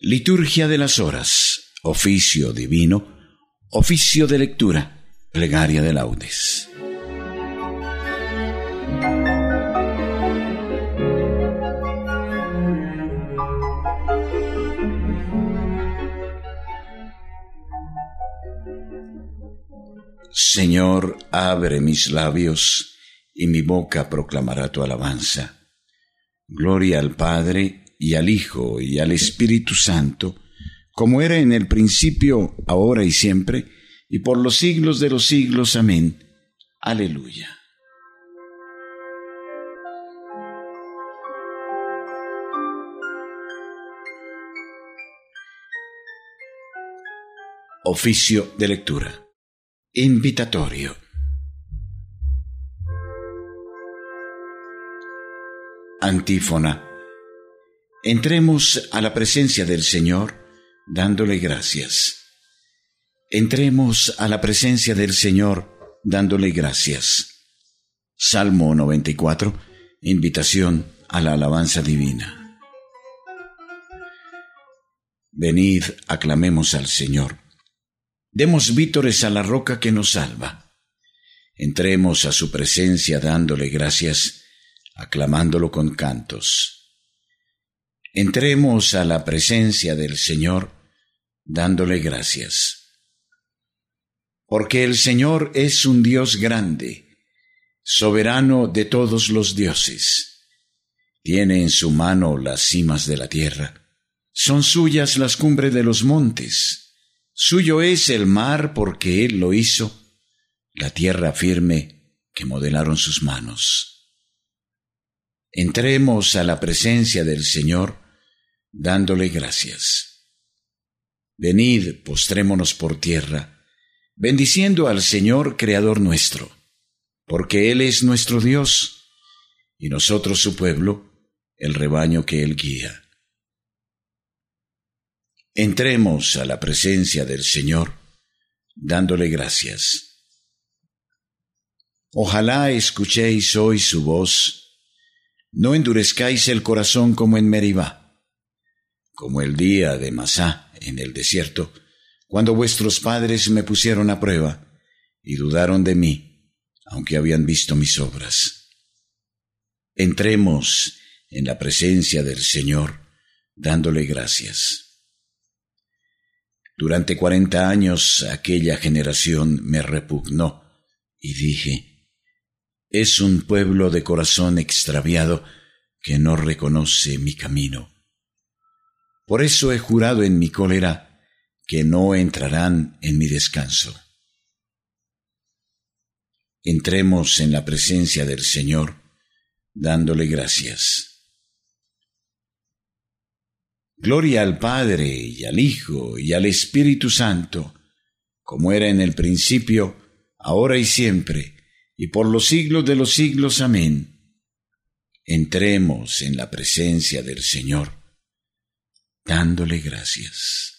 Liturgia de las horas, oficio divino, oficio de lectura, plegaria de laudes. Señor, abre mis labios, y mi boca proclamará tu alabanza. Gloria al Padre, y al Hijo, y al Espíritu Santo, como era en el principio, ahora y siempre, y por los siglos de los siglos. Amén. Aleluya. Oficio de lectura. Invitatorio. Antífona. Entremos a la presencia del Señor dándole gracias. Entremos a la presencia del Señor dándole gracias. Salmo 94. Invitación a la alabanza divina. Venid, aclamemos al Señor. Demos vítores a la roca que nos salva. Entremos a su presencia dándole gracias, aclamándolo con cantos. Entremos a la presencia del Señor dándole gracias. Porque el Señor es un Dios grande, soberano de todos los dioses. Tiene en su mano las cimas de la tierra. Son suyas las cumbres de los montes. Suyo es el mar porque Él lo hizo, la tierra firme que modelaron sus manos. Entremos a la presencia del Señor dándole gracias. Venid, postrémonos por tierra, bendiciendo al Señor, Creador nuestro, porque Él es nuestro Dios, y nosotros su pueblo, el rebaño que Él guía. Entremos a la presencia del Señor, dándole gracias. Ojalá escuchéis hoy su voz, no endurezcáis el corazón como en Meribá, como el día de Masá en el desierto, cuando vuestros padres me pusieron a prueba y dudaron de mí, aunque habían visto mis obras. Entremos en la presencia del Señor, dándole gracias. Durante 40 años aquella generación me repugnó, y dije, es un pueblo de corazón extraviado que no reconoce mi camino. Por eso he jurado en mi cólera que no entrarán en mi descanso. Entremos en la presencia del Señor, dándole gracias. Gloria al Padre, y al Hijo, y al Espíritu Santo, como era en el principio, ahora y siempre, y por los siglos de los siglos. Amén. Entremos en la presencia del Señor, dándole gracias.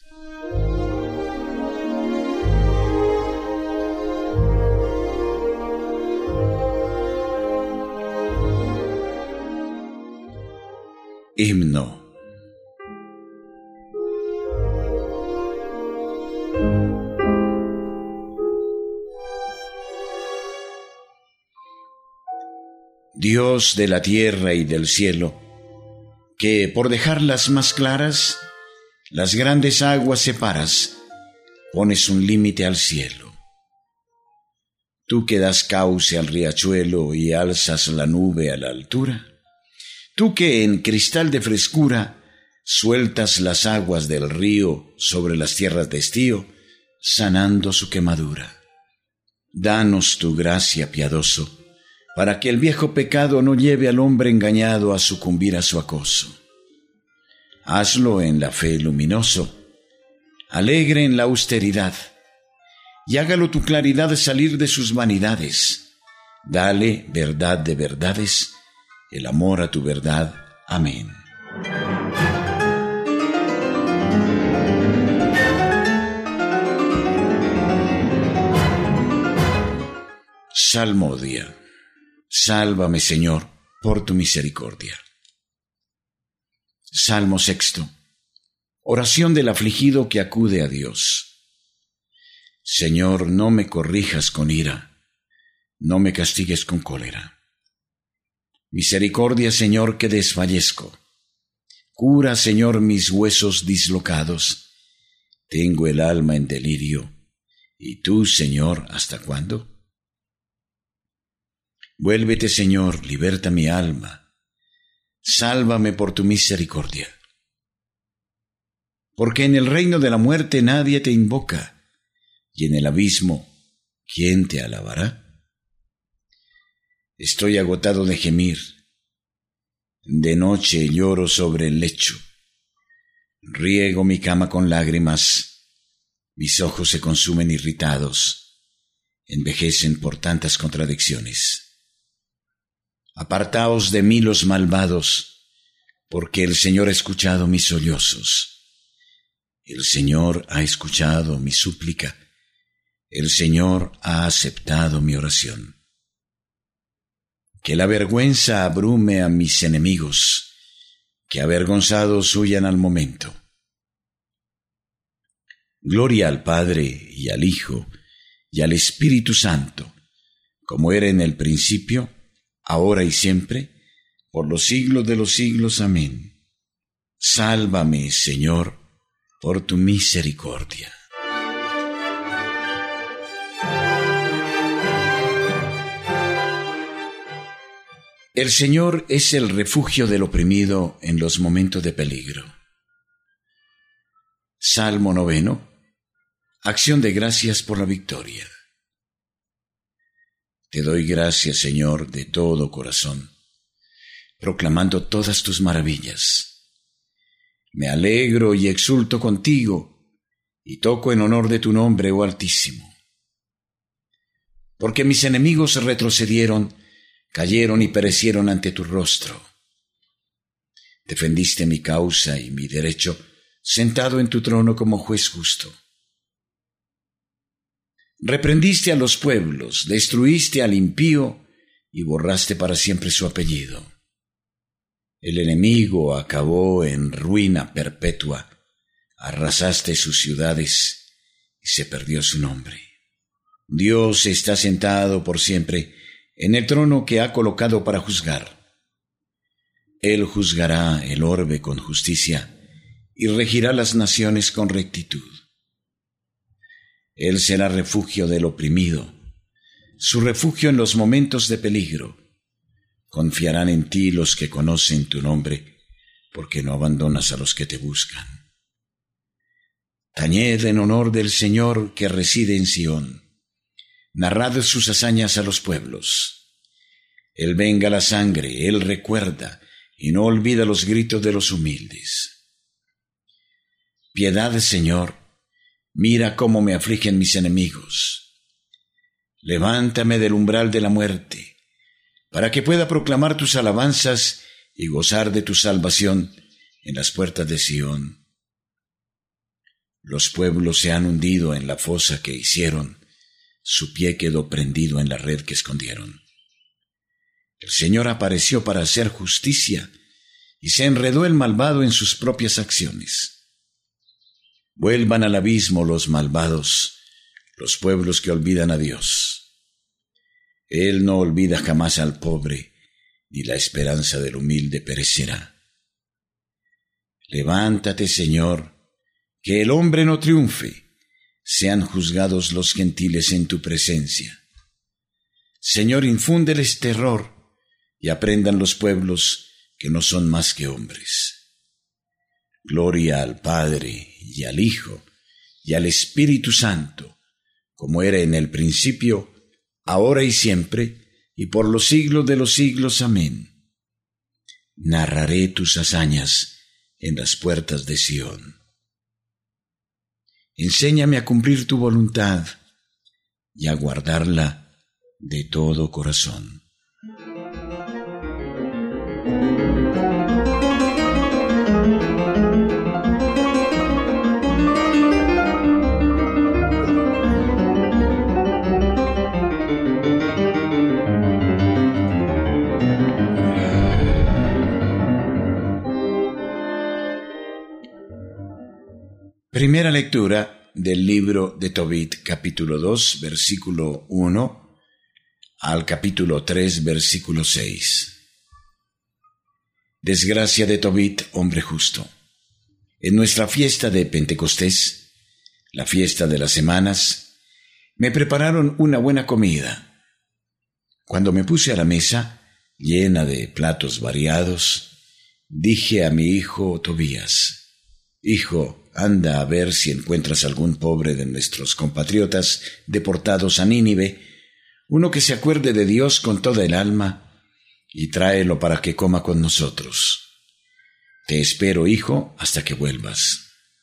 Himno. Dios de la tierra y del cielo, que por dejarlas más claras, las grandes aguas separas, pones un límite al cielo. Tú que das cauce al riachuelo y alzas la nube a la altura, tú que en cristal de frescura sueltas las aguas del río sobre las tierras de estío, sanando su quemadura. Danos tu gracia, piadoso, para que el viejo pecado no lleve al hombre engañado a sucumbir a su acoso. Hazlo en la fe luminoso, alegre en la austeridad, y hágalo tu claridad salir de sus vanidades. Dale verdad de verdades, el amor a tu verdad. Amén. Salmodia. Sálvame, Señor, por tu misericordia. Salmo 6. Oración del afligido que acude a Dios. Señor, no me corrijas con ira, no me castigues con cólera. Misericordia, Señor, que desfallezco. Cura, Señor, mis huesos dislocados. Tengo el alma en delirio. ¿Y tú, Señor, hasta cuándo? Vuélvete, Señor, liberta mi alma. Sálvame por tu misericordia. Porque en el reino de la muerte nadie te invoca, y en el abismo, ¿quién te alabará? Estoy agotado de gemir. De noche lloro sobre el lecho. Riego mi cama con lágrimas. Mis ojos se consumen irritados. Envejecen por tantas contradicciones. Apartaos de mí los malvados, porque el Señor ha escuchado mis sollozos. El Señor ha escuchado mi súplica. El Señor ha aceptado mi oración. Que la vergüenza abrume a mis enemigos, que avergonzados huyan al momento. Gloria al Padre y al Hijo y al Espíritu Santo, como era en el principio, ahora y siempre, por los siglos de los siglos. Amén. Sálvame, Señor, por tu misericordia. El Señor es el refugio del oprimido en los momentos de peligro. Salmo 9. Acción de gracias por la victoria. Te doy gracias, Señor, de todo corazón, proclamando todas tus maravillas. Me alegro y exulto contigo, y toco en honor de tu nombre, oh Altísimo. Porque mis enemigos retrocedieron, cayeron y perecieron ante tu rostro. Defendiste mi causa y mi derecho, sentado en tu trono como juez justo. Reprendiste a los pueblos, destruiste al impío y borraste para siempre su apellido. El enemigo acabó en ruina perpetua, arrasaste sus ciudades y se perdió su nombre. Dios está sentado por siempre en el trono que ha colocado para juzgar. Él juzgará el orbe con justicia y regirá las naciones con rectitud. Él será refugio del oprimido, su refugio en los momentos de peligro. Confiarán en ti los que conocen tu nombre, porque no abandonas a los que te buscan. Tañed en honor del Señor que reside en Sión. Narrad sus hazañas a los pueblos. Él venga la sangre, Él recuerda, y no olvida los gritos de los humildes. Piedad, Señor, mira cómo me afligen mis enemigos. Levántame del umbral de la muerte, para que pueda proclamar tus alabanzas y gozar de tu salvación en las puertas de Sión. Los pueblos se han hundido en la fosa que hicieron, su pie quedó prendido en la red que escondieron. El Señor apareció para hacer justicia, y se enredó el malvado en sus propias acciones. Vuelvan al abismo los malvados, los pueblos que olvidan a Dios. Él no olvida jamás al pobre, ni la esperanza del humilde perecerá. Levántate, Señor, que el hombre no triunfe, sean juzgados los gentiles en tu presencia. Señor, infúndeles terror, y aprendan los pueblos que no son más que hombres. Gloria al Padre, y al Hijo, y al Espíritu Santo, como era en el principio, ahora y siempre, y por los siglos de los siglos. Amén. Narraré tus hazañas en las puertas de Sión. Enséñame a cumplir tu voluntad y a guardarla de todo corazón. Primera lectura del libro de Tobit, capítulo 2, versículo 1 al capítulo 3, versículo 6. Desgracia de Tobit, hombre justo. En nuestra fiesta de Pentecostés, la fiesta de las semanas, me prepararon una buena comida. Cuando me puse a la mesa, llena de platos variados, dije a mi hijo Tobías: Hijo, anda a ver si encuentras algún pobre de nuestros compatriotas deportados a Nínive, uno que se acuerde de Dios con toda el alma, y tráelo para que coma con nosotros. Te espero, hijo, hasta que vuelvas.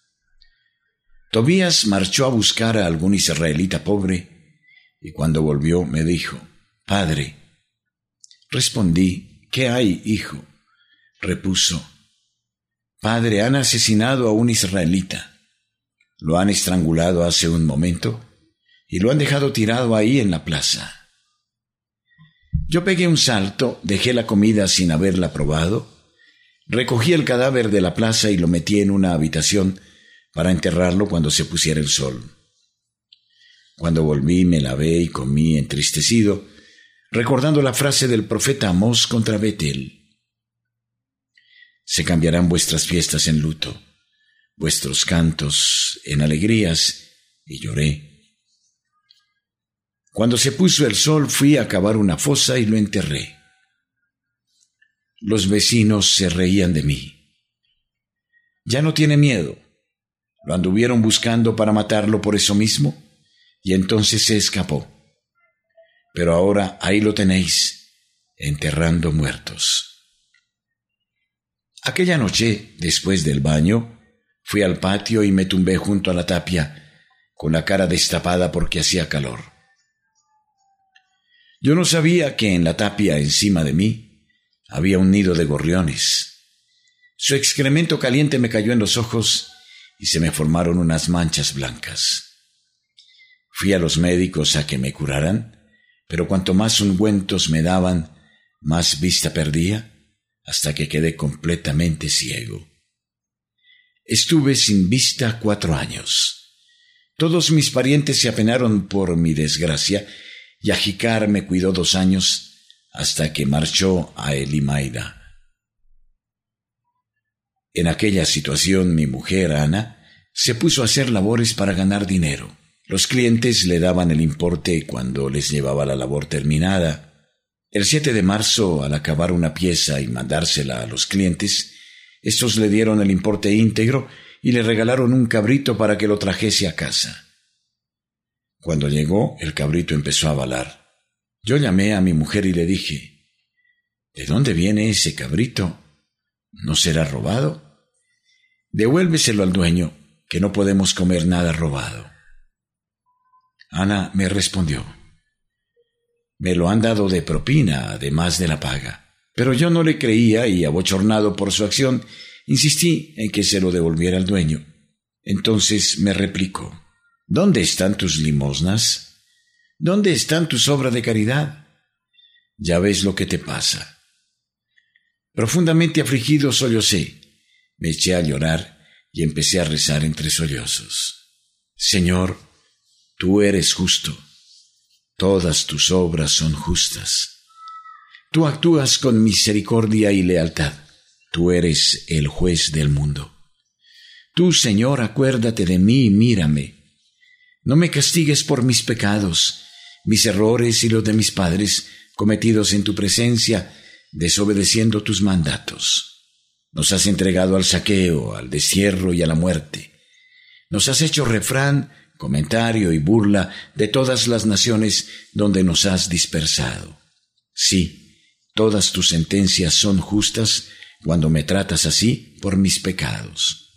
Tobías marchó a buscar a algún israelita pobre, y cuando volvió me dijo: Padre. Respondí: ¿Qué hay, hijo? Repuso: Padre, han asesinado a un israelita. Lo han estrangulado hace un momento y lo han dejado tirado ahí en la plaza. Yo pegué un salto, dejé la comida sin haberla probado, recogí el cadáver de la plaza y lo metí en una habitación para enterrarlo cuando se pusiera el sol. Cuando volví me lavé y comí entristecido, recordando la frase del profeta Amós contra Betel: Se cambiarán vuestras fiestas en luto, vuestros cantos en alegrías, y lloré. Cuando se puso el sol fui a cavar una fosa y lo enterré. Los vecinos se reían de mí. Ya no tiene miedo. Lo anduvieron buscando para matarlo por eso mismo, y entonces se escapó. Pero ahora ahí lo tenéis, enterrando muertos. Aquella noche, después del baño, fui al patio y me tumbé junto a la tapia, con la cara destapada porque hacía calor. Yo no sabía que en la tapia encima de mí había un nido de gorriones. Su excremento caliente me cayó en los ojos y se me formaron unas manchas blancas. Fui a los médicos a que me curaran, pero cuanto más ungüentos me daban, más vista perdía, hasta que quedé completamente ciego. Estuve sin vista 4 años. Todos mis parientes se apenaron por mi desgracia, y Ajicar me cuidó 2 años, hasta que marchó a Elimaida. En aquella situación mi mujer, Ana, se puso a hacer labores para ganar dinero. Los clientes le daban el importe cuando les llevaba la labor terminada. El 7 de marzo, al acabar una pieza y mandársela a los clientes, estos le dieron el importe íntegro y le regalaron un cabrito para que lo trajese a casa. Cuando llegó, el cabrito empezó a balar. Yo llamé a mi mujer y le dije: ¿De dónde viene ese cabrito? ¿No será robado? Devuélveselo al dueño, que no podemos comer nada robado. Ana me respondió: Me lo han dado de propina, además de la paga. Pero yo no le creía y, abochornado por su acción, insistí en que se lo devolviera al dueño. Entonces me replicó: ¿Dónde están tus limosnas? ¿Dónde están tus obras de caridad? Ya ves lo que te pasa. Profundamente afligido sollocé, me eché a llorar y empecé a rezar entre sollozos: Señor, tú eres justo. Todas tus obras son justas. Tú actúas con misericordia y lealtad. Tú eres el juez del mundo. Tú, Señor, acuérdate de mí y mírame. No me castigues por mis pecados, mis errores y los de mis padres, cometidos en tu presencia, desobedeciendo tus mandatos. Nos has entregado al saqueo, al destierro y a la muerte. Nos has hecho refrán, comentario y burla de todas las naciones donde nos has dispersado. Sí, todas tus sentencias son justas cuando me tratas así por mis pecados.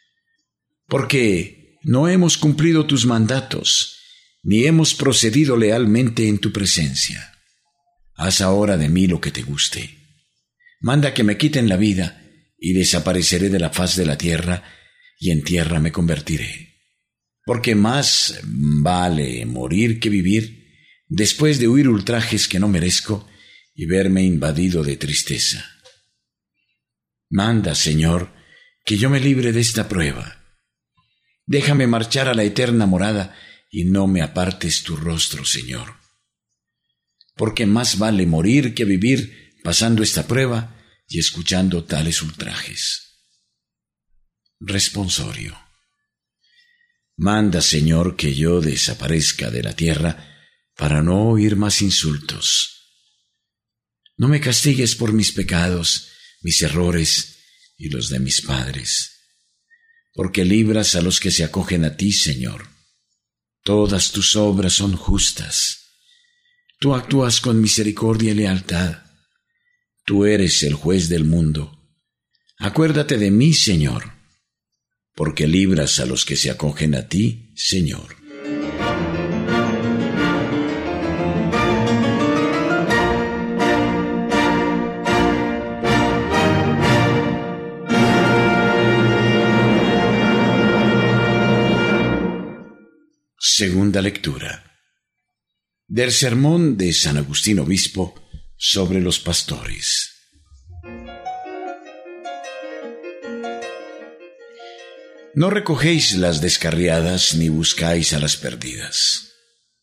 Porque no hemos cumplido tus mandatos, ni hemos procedido lealmente en tu presencia. Haz ahora de mí lo que te guste. Manda que me quiten la vida, y desapareceré de la faz de la tierra, y en tierra me convertiré. Porque más vale morir que vivir, después de huir ultrajes que no merezco y verme invadido de tristeza. Manda, Señor, que yo me libre de esta prueba. Déjame marchar a la eterna morada y no me apartes tu rostro, Señor. Porque más vale morir que vivir pasando esta prueba y escuchando tales ultrajes. Responsorio. Manda, Señor, que yo desaparezca de la tierra para no oír más insultos. No me castigues por mis pecados, mis errores y los de mis padres, porque libras a los que se acogen a ti, Señor. Todas tus obras son justas. Tú actúas con misericordia y lealtad. Tú eres el juez del mundo. Acuérdate de mí, Señor, porque libras a los que se acogen a ti, Señor. Segunda lectura del sermón de San Agustín Obispo sobre los pastores. No recogéis las descarriadas ni buscáis a las perdidas.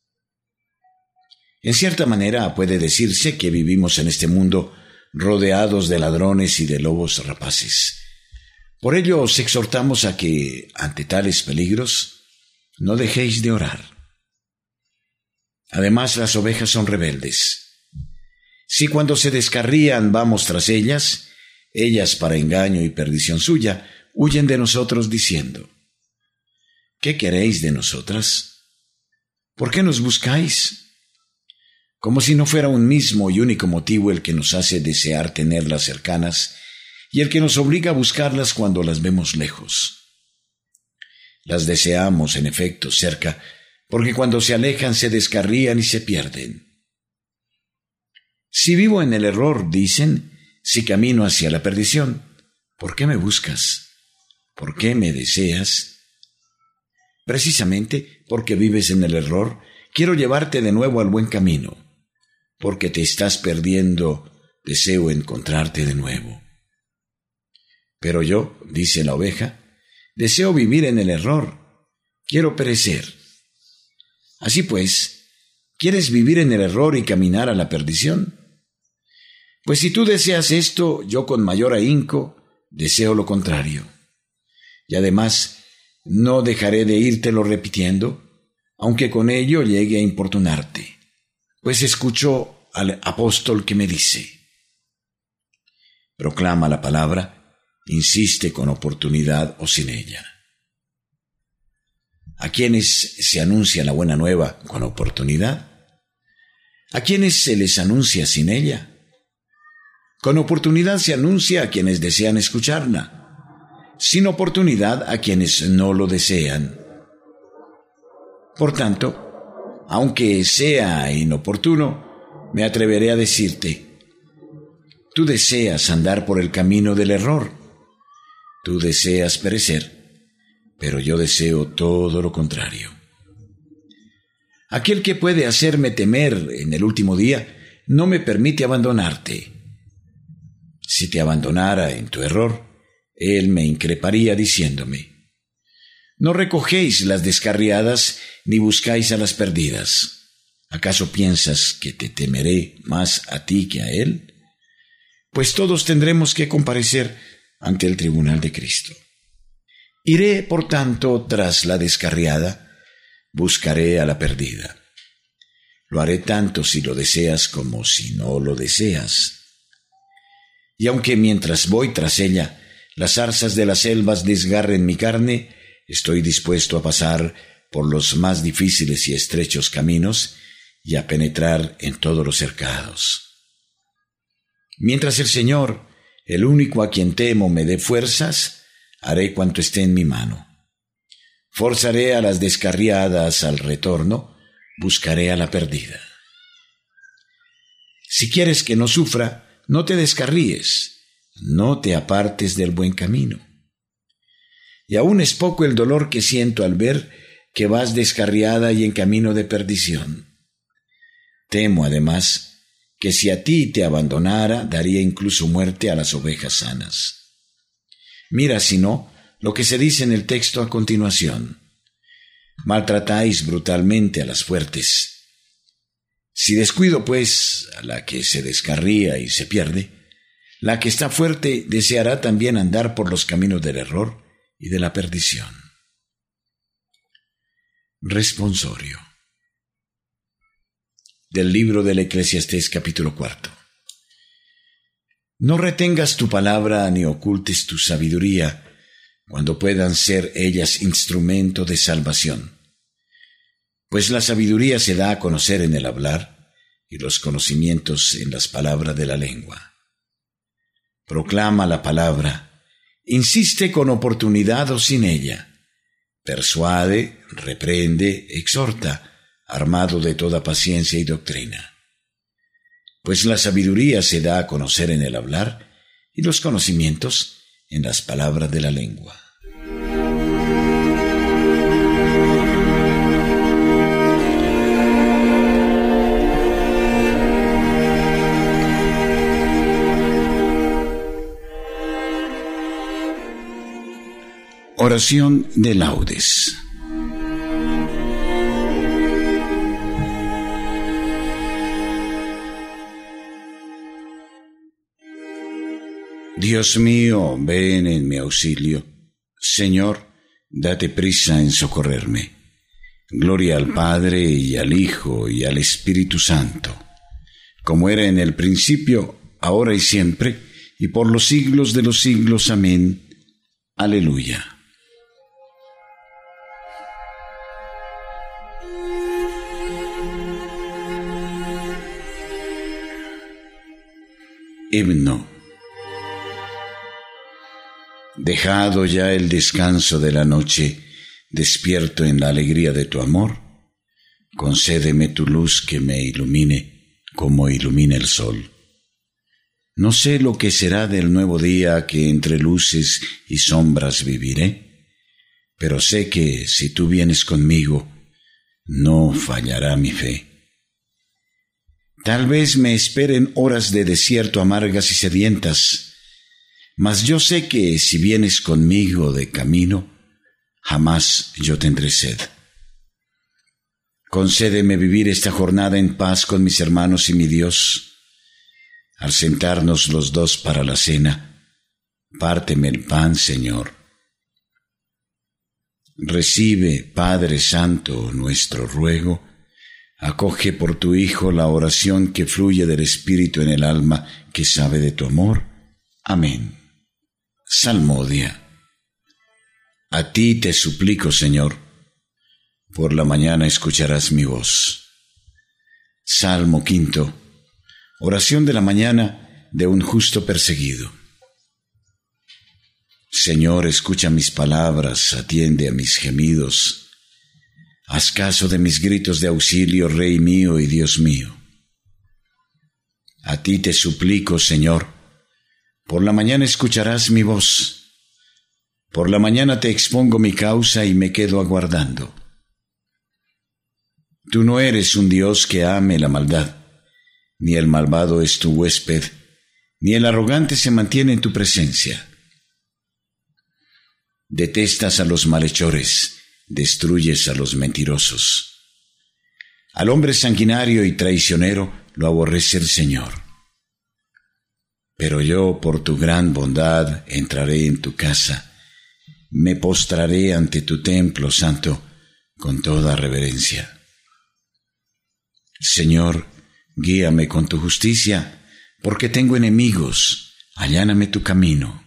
En cierta manera puede decirse que vivimos en este mundo rodeados de ladrones y de lobos rapaces. Por ello os exhortamos a que, ante tales peligros, no dejéis de orar. Además, las ovejas son rebeldes. Si cuando se descarrían vamos tras ellas, ellas, para engaño y perdición suya, huyen de nosotros diciendo: ¿qué queréis de nosotras? ¿Por qué nos buscáis? Como si no fuera un mismo y único motivo el que nos hace desear tenerlas cercanas y el que nos obliga a buscarlas cuando las vemos lejos. Las deseamos, en efecto, cerca, porque cuando se alejan se descarrían y se pierden. Si vivo en el error, dicen, si camino hacia la perdición, ¿por qué me buscas? ¿Por qué me deseas? Precisamente porque vives en el error, quiero llevarte de nuevo al buen camino. Porque te estás perdiendo, deseo encontrarte de nuevo. Pero yo, dice la oveja, deseo vivir en el error, quiero perecer. Así pues, ¿quieres vivir en el error y caminar a la perdición? Pues si tú deseas esto, yo con mayor ahínco deseo lo contrario. Y además, no dejaré de írtelo repitiendo, aunque con ello llegue a importunarte. Pues escucho al apóstol que me dice: proclama la palabra, insiste con oportunidad o sin ella. ¿A quiénes se anuncia la buena nueva con oportunidad? ¿A quiénes se les anuncia sin ella? Con oportunidad se anuncia a quienes desean escucharla, sin oportunidad a quienes no lo desean. Por tanto, aunque sea inoportuno, me atreveré a decirte: tú deseas andar por el camino del error, tú deseas perecer, pero yo deseo todo lo contrario. Aquel que puede hacerme temer en el último día no me permite abandonarte. Si te abandonara en tu error, él me increparía diciéndome: no recogéis las descarriadas ni buscáis a las perdidas. ¿Acaso piensas que te temeré más a ti que a él? Pues todos tendremos que comparecer ante el tribunal de Cristo. Iré, por tanto, tras la descarriada, buscaré a la perdida. Lo haré tanto si lo deseas como si no lo deseas. Y aunque mientras voy tras ella, las zarzas de las selvas desgarren mi carne, estoy dispuesto a pasar por los más difíciles y estrechos caminos y a penetrar en todos los cercados. Mientras el Señor, el único a quien temo, me dé fuerzas, haré cuanto esté en mi mano. Forzaré a las descarriadas al retorno, buscaré a la perdida. Si quieres que no sufra, no te descarríes, no te apartes del buen camino. Y aún es poco el dolor que siento al ver que vas descarriada y en camino de perdición. Temo, además, que si a ti te abandonara, daría incluso muerte a las ovejas sanas. Mira, si no, lo que se dice en el texto a continuación. Maltratáis brutalmente a las fuertes. Si descuido, pues, a la que se descarría y se pierde, la que está fuerte deseará también andar por los caminos del error y de la perdición. Responsorio del libro del Eclesiastés, capítulo 4. No retengas tu palabra ni ocultes tu sabiduría, cuando puedan ser ellas instrumento de salvación. Pues la sabiduría se da a conocer en el hablar, y los conocimientos en las palabras de la lengua. Proclama la palabra, insiste con oportunidad o sin ella, persuade, reprende, exhorta, armado de toda paciencia y doctrina. Pues la sabiduría se da a conocer en el hablar, y los conocimientos en las palabras de la lengua. Oración de laudes. Dios mío, ven en mi auxilio. Señor, date prisa en socorrerme. Gloria al Padre, y al Hijo, y al Espíritu Santo, como era en el principio, ahora y siempre, y por los siglos de los siglos. Amén. Aleluya. Himno. Dejado ya el descanso de la noche, despierto en la alegría de tu amor, concédeme tu luz que me ilumine como ilumina el sol. No sé lo que será del nuevo día que entre luces y sombras viviré, pero sé que si tú vienes conmigo, no fallará mi fe. Tal vez me esperen horas de desierto amargas y sedientas, mas yo sé que si vienes conmigo de camino, jamás yo tendré sed. Concédeme vivir esta jornada en paz con mis hermanos y mi Dios. Al sentarnos los dos para la cena, párteme el pan, Señor. Recibe, Padre Santo, nuestro ruego. Acoge por tu Hijo la oración que fluye del Espíritu en el alma que sabe de tu amor. Amén. Salmodia. A ti te suplico, Señor, por la mañana escucharás mi voz. Salmo 5. Oración de la mañana de un justo perseguido. Señor, escucha mis palabras, atiende a mis gemidos. Haz caso de mis gritos de auxilio, Rey mío y Dios mío. A ti te suplico, Señor, por la mañana escucharás mi voz. Por la mañana te expongo mi causa y me quedo aguardando. Tú no eres un Dios que ame la maldad, ni el malvado es tu huésped, ni el arrogante se mantiene en tu presencia. Detestas a los malhechores, destruyes a los mentirosos. Al hombre sanguinario y traicionero lo aborrece el Señor. Pero yo, por tu gran bondad, entraré en tu casa, me postraré ante tu templo santo con toda reverencia. Señor, guíame con tu justicia, porque tengo enemigos, alláname tu camino.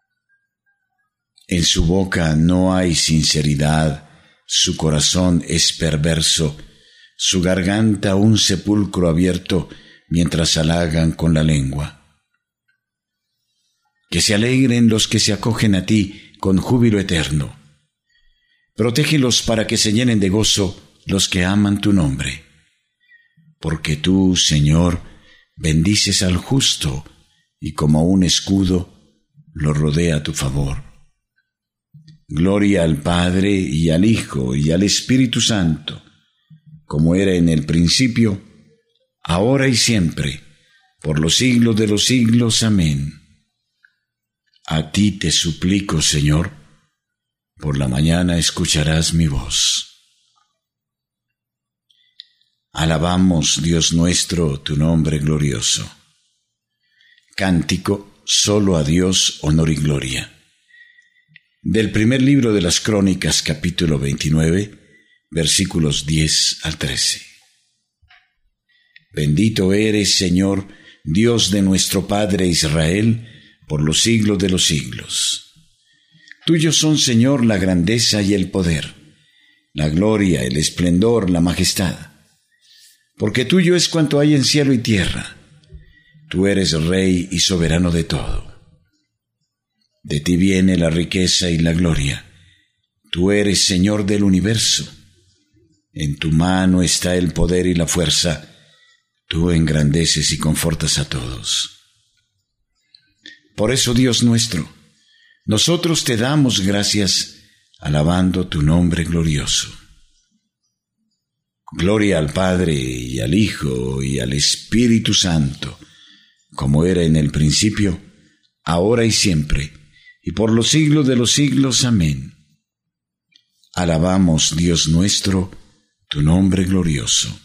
En su boca no hay sinceridad, su corazón es perverso, su garganta un sepulcro abierto, mientras halagan con la lengua. Que se alegren los que se acogen a ti con júbilo eterno. Protégelos para que se llenen de gozo los que aman tu nombre. Porque tú, Señor, bendices al justo, y como un escudo lo rodea tu favor. Gloria al Padre, y al Hijo, y al Espíritu Santo, como era en el principio, ahora y siempre, por los siglos de los siglos. Amén. A ti te suplico, Señor, Por la mañana escucharás mi voz. Alabamos, Dios nuestro, tu nombre glorioso. Cántico solo a Dios, honor y gloria. Del primer libro de las Crónicas, capítulo 29, versículos 10 al 13. Bendito eres, Señor, Dios de nuestro Padre Israel, por los siglos de los siglos. Tuyos son, Señor, la grandeza y el poder, la gloria, el esplendor, la majestad. Porque tuyo es cuanto hay en cielo y tierra. Tú eres Rey y soberano de todo. De ti viene la riqueza y la gloria. Tú eres Señor del universo. En tu mano está el poder y la fuerza. Tú engrandeces y confortas a todos. Por eso, Dios nuestro, nosotros te damos gracias, alabando tu nombre glorioso. Gloria al Padre, y al Hijo, y al Espíritu Santo, como era en el principio, ahora y siempre, y por los siglos de los siglos. Amén. Alabamos, Dios nuestro, tu nombre glorioso.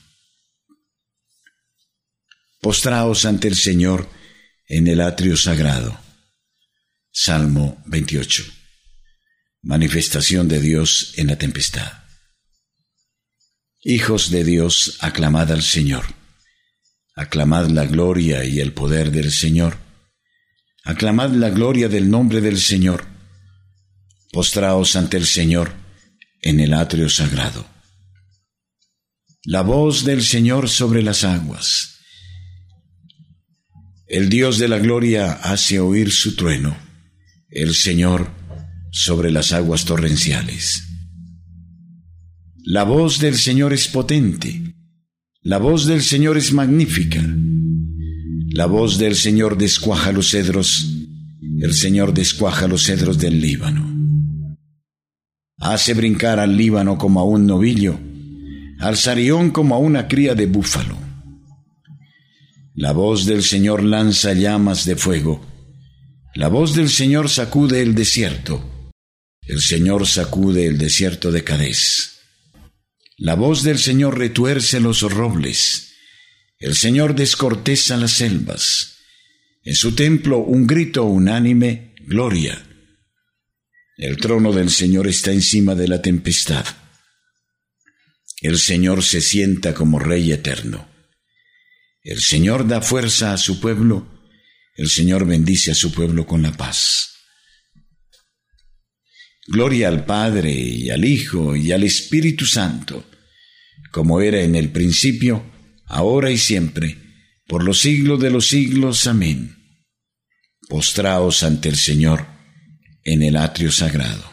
Postraos ante el Señor en el atrio sagrado. Salmo 28. Manifestación de Dios en la tempestad. Hijos de Dios, aclamad al Señor. Aclamad la gloria y el poder del Señor. Aclamad la gloria del nombre del Señor. Postraos ante el Señor en el atrio sagrado. La voz del Señor sobre las aguas. El Dios de la gloria hace oír su trueno. El Señor sobre las aguas torrenciales. La voz del Señor es potente, la voz del Señor es magnífica. La voz del Señor descuaja los cedros, el Señor descuaja los cedros del Líbano. Hace brincar al Líbano como a un novillo, al Sarión como a una cría de búfalo. La voz del Señor lanza llamas de fuego, la voz del Señor sacude el desierto, el Señor sacude el desierto de Cadés. La voz del Señor retuerce los robles, el Señor descorteza las selvas. En su templo un grito unánime, gloria. El trono del Señor está encima de la tempestad. El Señor se sienta como Rey eterno. El Señor da fuerza a su pueblo, el Señor bendice a su pueblo con la paz. Gloria al Padre, y al Hijo, y al Espíritu Santo, como era en el principio, ahora y siempre, por los siglos de los siglos. Amén. Postraos ante el Señor en el atrio sagrado.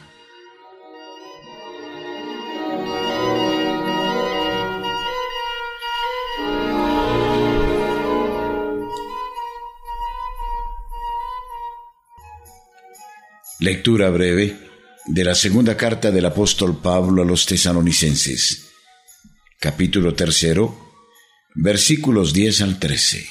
Lectura breve de la segunda carta del apóstol Pablo a los Tesalonicenses, capítulo 3, versículos 10 al 13.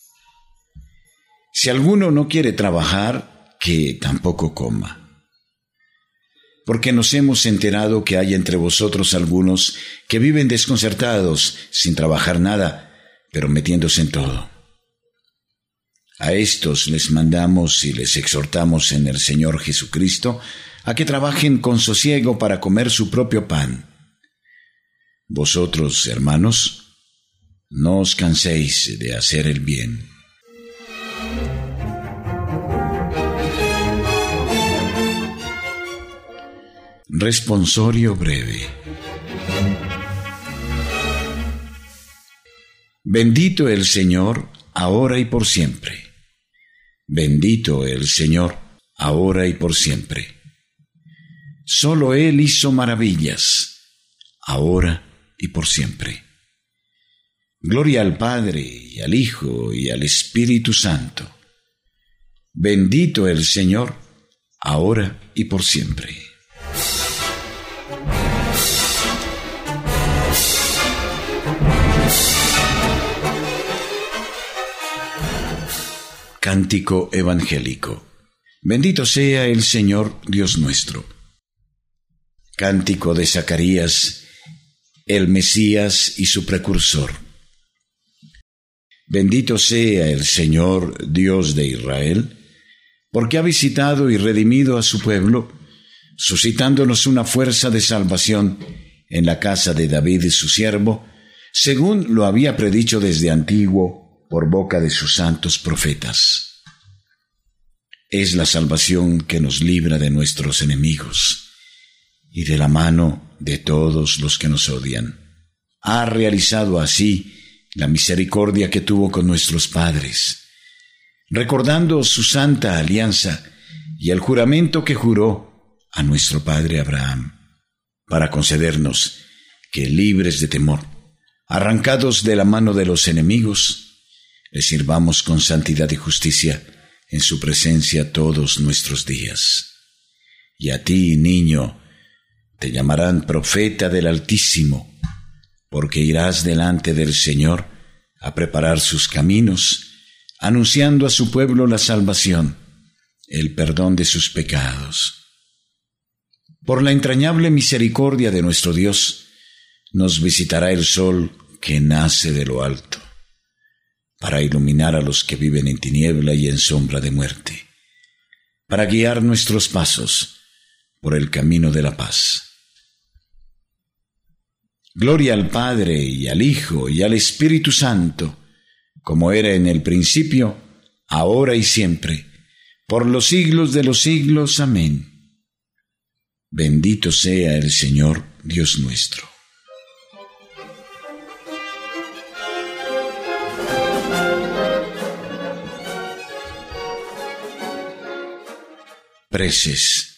Si alguno no quiere trabajar, que tampoco coma. Porque nos hemos enterado que hay entre vosotros algunos que viven desconcertados, sin trabajar nada, pero metiéndose en todo. A estos les mandamos y les exhortamos en el Señor Jesucristo a que trabajen con sosiego para comer su propio pan. Vosotros, hermanos, no os canséis de hacer el bien. Responsorio breve. Bendito el Señor, ahora y por siempre. Bendito el Señor, ahora y por siempre. Solo Él hizo maravillas, ahora y por siempre. Gloria al Padre, y al Hijo, y al Espíritu Santo. Bendito el Señor, ahora y por siempre. Cántico evangélico. Bendito sea el Señor Dios nuestro. Cántico de Zacarías, el Mesías y su precursor. Bendito sea el Señor, Dios de Israel, porque ha visitado y redimido a su pueblo, suscitándonos una fuerza de salvación en la casa de David su siervo, según lo había predicho desde antiguo por boca de sus santos profetas. Es la salvación que nos libra de nuestros enemigos y de la mano de todos los que nos odian. Ha realizado así la misericordia que tuvo con nuestros padres, recordando su santa alianza y el juramento que juró a nuestro padre Abraham, para concedernos que, libres de temor, arrancados de la mano de los enemigos, le sirvamos con santidad y justicia en su presencia todos nuestros días. Y a ti, niño, te llamarán profeta del Altísimo, porque irás delante del Señor a preparar sus caminos, anunciando a su pueblo la salvación, el perdón de sus pecados. Por la entrañable misericordia de nuestro Dios, nos visitará el sol que nace de lo alto, para iluminar a los que viven en tiniebla y en sombra de muerte, para guiar nuestros pasos por el camino de la paz. Gloria al Padre, y al Hijo, y al Espíritu Santo, como era en el principio, ahora y siempre, por los siglos de los siglos. Amén. Bendito sea el Señor, Dios nuestro. Preces.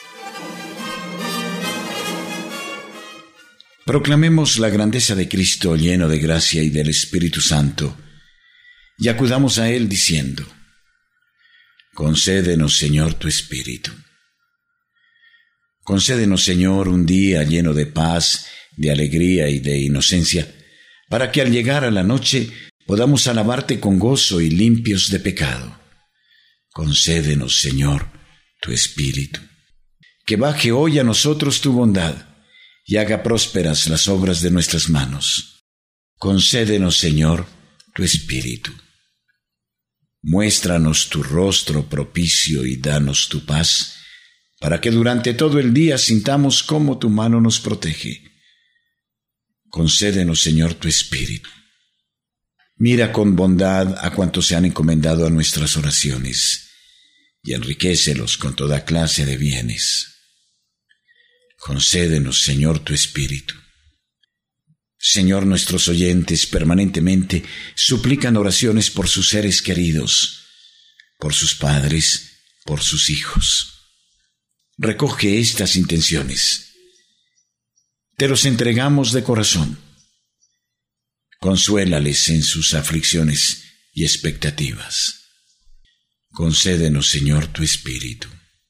Proclamemos la grandeza de Cristo lleno de gracia y del Espíritu Santo, y acudamos a Él diciendo: concédenos, Señor, tu Espíritu. Concédenos, Señor, un día lleno de paz, de alegría y de inocencia, para que al llegar a la noche podamos alabarte con gozo y limpios de pecado. Concédenos, Señor, tu Espíritu. Que baje hoy a nosotros tu bondad y haga prósperas las obras de nuestras manos. Concédenos, Señor, tu Espíritu. Muéstranos tu rostro propicio y danos tu paz, para que durante todo el día sintamos cómo tu mano nos protege. Concédenos, Señor, tu Espíritu. Mira con bondad a cuantos se han encomendado a nuestras oraciones, y enriquécelos con toda clase de bienes. Concédenos, Señor, tu Espíritu. Señor, nuestros oyentes permanentemente suplican oraciones por sus seres queridos, por sus padres, por sus hijos. Recoge estas intenciones. Te los entregamos de corazón. Consuélales en sus aflicciones y expectativas. Concédenos, Señor, tu Espíritu.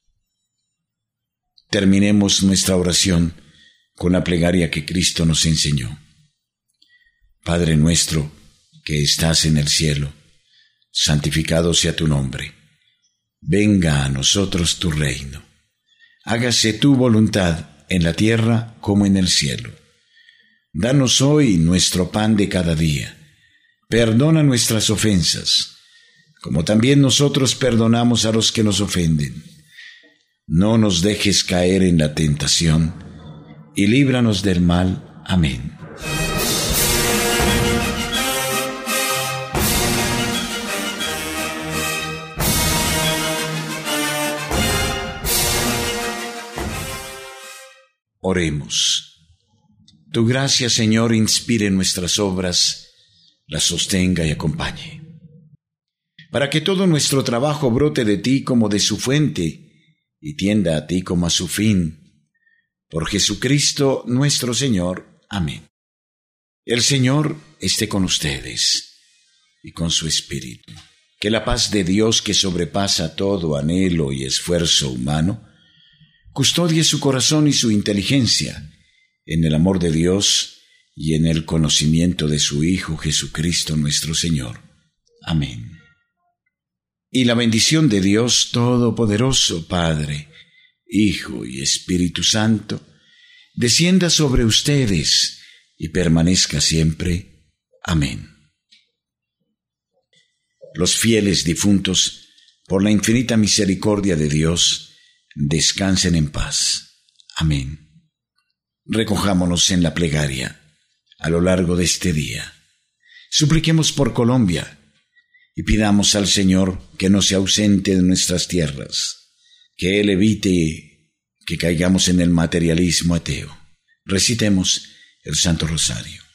Terminemos nuestra oración con la plegaria que Cristo nos enseñó. Padre nuestro, que estás en el cielo, santificado sea tu nombre. Venga a nosotros tu reino. Hágase tu voluntad en la tierra como en el cielo. Danos hoy nuestro pan de cada día. Perdona nuestras ofensas, como también nosotros perdonamos a los que nos ofenden. No nos dejes caer en la tentación, y líbranos del mal. Amén. Oremos. Tu gracia, Señor, inspire nuestras obras, las sostenga y acompañe, para que todo nuestro trabajo brote de ti como de su fuente, y tienda a ti como a su fin. Por Jesucristo nuestro Señor. Amén. El Señor esté con ustedes y con su Espíritu. Que la paz de Dios, que sobrepasa todo anhelo y esfuerzo humano, custodie su corazón y su inteligencia en el amor de Dios y en el conocimiento de su Hijo Jesucristo nuestro Señor. Amén. Y la bendición de Dios Todopoderoso, Padre, Hijo y Espíritu Santo, descienda sobre ustedes y permanezca siempre. Amén. Los fieles difuntos, por la infinita misericordia de Dios, descansen en paz. Amén. Recojámonos en la plegaria a lo largo de este día. Supliquemos por Colombia y pidamos al Señor que no se ausente de nuestras tierras, que Él evite que caigamos en el materialismo ateo. Recitemos el Santo Rosario.